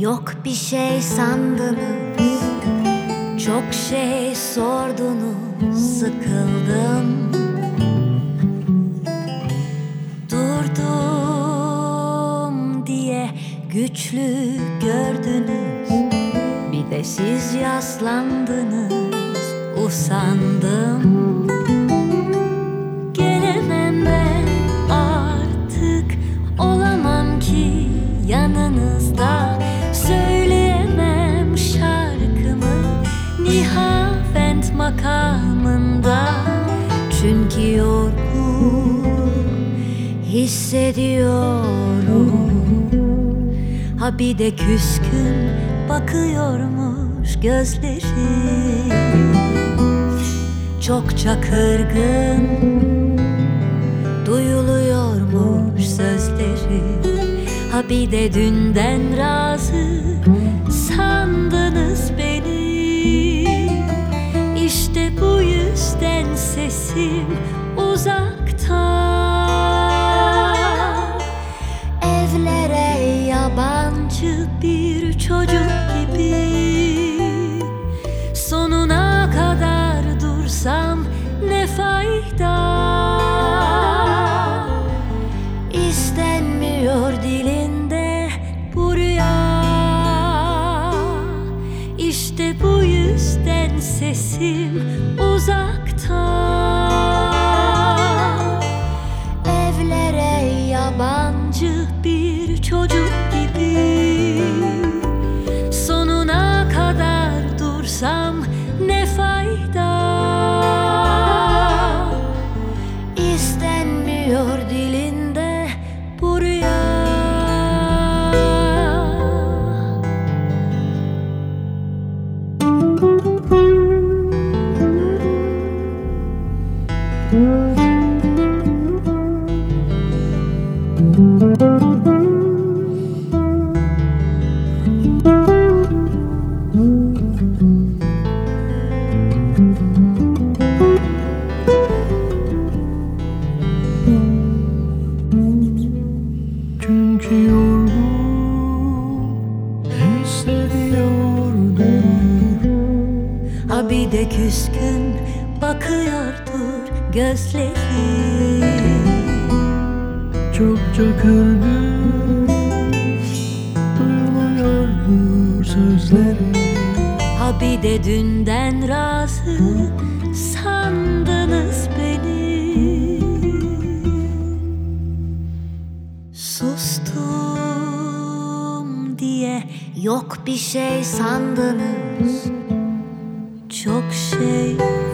yok bir şey sandınız, çok şey sordunuz, sıkıldım. Durdum diye güçlü gördünüz, bir de siz yaslandınız, usandım. Gelemem ben artık, olamam ki yanınızda, söyleyemem şarkımı Nihavent makamında. Çünkü yorgun hissediyorum, ha bir de küskün bakıyormuş gözlerim. Çokça kırgın duyuluyormuş sözleri, ha bir de dünden razı sandınız beni. İşte bu yüzden sesim uzakta, evlere yabancı bir çocuk gibi. Sonuna kadar dursam ne fayda? İstenmiyor dilinde bu rüya. İşte bu yüzden sesim uzakta, evlere yabancı bir çocuk gibi. Sonuna kadar dursam ne fayda? İstenmiyor dilinde bu rüya. Çünkü yorgun hissediyordur, Ha bir de küskün bakıyordur gözleri. çokça kırgın duyuluyordur sözleri. Ha bir de dünden razı sandınız beni. Sustum diye yok bir şey sandınız, çok şey